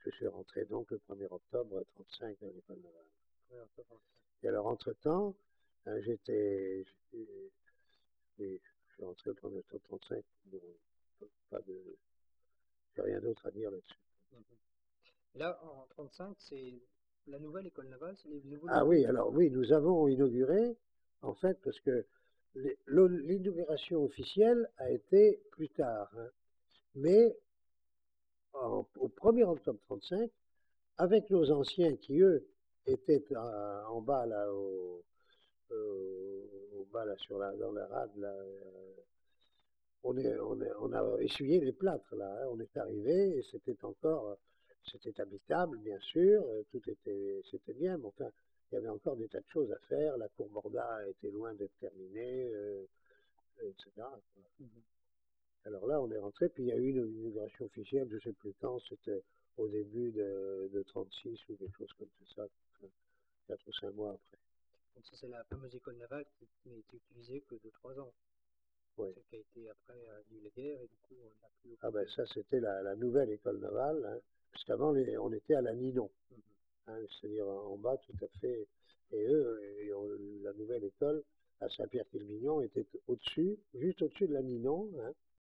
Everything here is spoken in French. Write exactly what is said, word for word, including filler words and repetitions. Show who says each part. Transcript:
Speaker 1: je suis rentré donc le premier octobre trente-cinq dans l'école navale.
Speaker 2: premier octobre trente-cinq.
Speaker 1: Et alors, entre-temps, hein, j'étais, j'étais- oui, je suis rentré le premier octobre trente-cinq, bon, pas de, j'ai rien d'autre à dire là-dessus.
Speaker 2: Mhm. Là, en trente-cinq, c'est la nouvelle école navale, c'est les nouveaux
Speaker 1: Ah
Speaker 2: locaux.
Speaker 1: oui, alors oui, nous avons inauguré, en fait, parce que les- l'o- l'inauguration officielle a été plus tard, hein, mais en- au premier octobre trente-cinq, avec nos anciens qui, eux, étaient à- en bas, là, au, au- au bas, là, sur la, dans la rade, là, euh, on, est, on, est- on a essuyé les plâtres, là, hein, on est arrivé, et c'était encore, c'était habitable, bien sûr, euh, tout était, c'était bien, mais enfin, il y avait encore des tas de choses à faire, la cour Borda était loin d'être terminée, euh, et cetera, quoi.
Speaker 2: Mhm.
Speaker 1: Alors là, on est rentré, puis il y a eu une inauguration officielle, je ne sais plus quand, c'était au début de, de trente-six ou quelque chose comme ça, quatre ou cinq mois après.
Speaker 2: Donc ça, c'est la fameuse école navale qui qui n'a été utilisée que de trois ans.
Speaker 1: Oui.
Speaker 2: Celle qui a été après euh, lieu de guerre et du coup on n'a plus
Speaker 1: Ah ben
Speaker 2: occupé.
Speaker 1: ça, c'était la, la nouvelle école navale, hein, puisqu'avant, les- on était à la Ninon,
Speaker 2: Mhm.
Speaker 1: hein, c'est-à-dire en bas, tout à fait. Et eux, et on- la nouvelle école à Saint-Pierre-Quilmignon était au-dessus, juste au-dessus de la Ninon, hein,